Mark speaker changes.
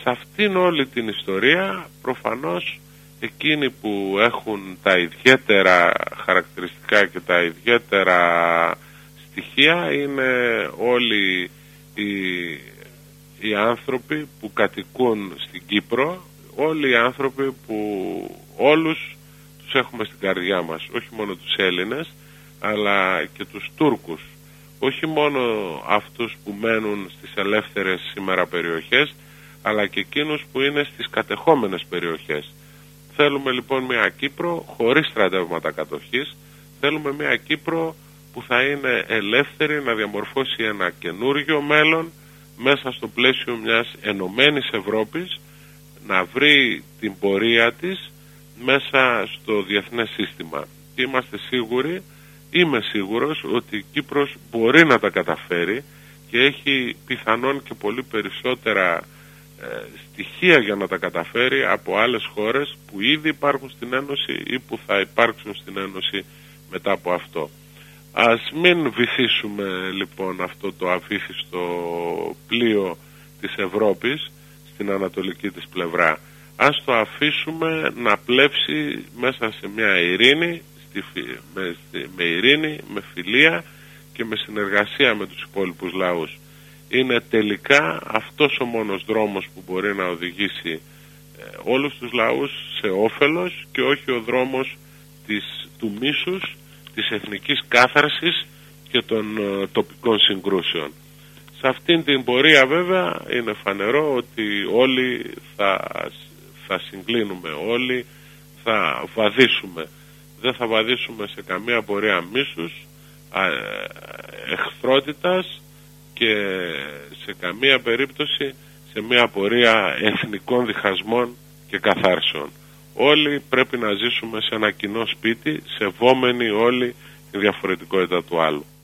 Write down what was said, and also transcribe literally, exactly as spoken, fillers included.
Speaker 1: Σε αυτήν όλη την ιστορία προφανώς εκείνοι που έχουν τα ιδιαίτερα χαρακτηριστικά και τα ιδιαίτερα στοιχεία είναι όλοι οι, οι άνθρωποι που κατοικούν στην Κύπρο, όλοι οι άνθρωποι που όλους τους έχουμε στην καρδιά μας, όχι μόνο τους Έλληνες αλλά και τους Τούρκους, όχι μόνο αυτούς που μένουν στις ελεύθερες σήμερα περιοχές αλλά και εκείνους που είναι στις κατεχόμενες περιοχές. Θέλουμε λοιπόν μια Κύπρο χωρίς στρατεύματα κατοχής, θέλουμε μια Κύπρο που θα είναι ελεύθερη να διαμορφώσει ένα καινούργιο μέλλον μέσα στο πλαίσιο μιας ενωμένης Ευρώπης, να βρει την πορεία της μέσα στο διεθνές σύστημα. Και είμαστε σίγουροι, είμαι σίγουρος ότι η Κύπρος μπορεί να τα καταφέρει και έχει πιθανόν και πολύ περισσότερα ε, στοιχεία για να τα καταφέρει από άλλες χώρες που ήδη υπάρχουν στην Ένωση ή που θα υπάρξουν στην Ένωση μετά από αυτό. Ας μην βυθίσουμε λοιπόν αυτό το αβύθιστο πλοίο της Ευρώπης στην ανατολική της πλευρά. Ας το αφήσουμε να πλεύσει μέσα σε μια ειρήνη, στη, με, με ειρήνη, με φιλία και με συνεργασία με τους υπόλοιπους λαούς. Είναι τελικά αυτός ο μόνος δρόμος που μπορεί να οδηγήσει ε, όλους τους λαούς σε όφελος και όχι ο δρόμος της, του μίσους, της εθνικής κάθαρσης και των ε, τοπικών συγκρούσεων. Σε αυτήν την πορεία βέβαια είναι φανερό ότι όλοι θα, θα συγκλίνουμε, όλοι θα βαδίσουμε. Δεν θα βαδίσουμε σε καμία πορεία μίσους, ε, εχθρότητας και σε καμία περίπτωση σε μια πορεία εθνικών διχασμών και καθάρσεων. Όλοι πρέπει να ζήσουμε σε ένα κοινό σπίτι, σεβόμενοι όλοι τη διαφορετικότητα του άλλου.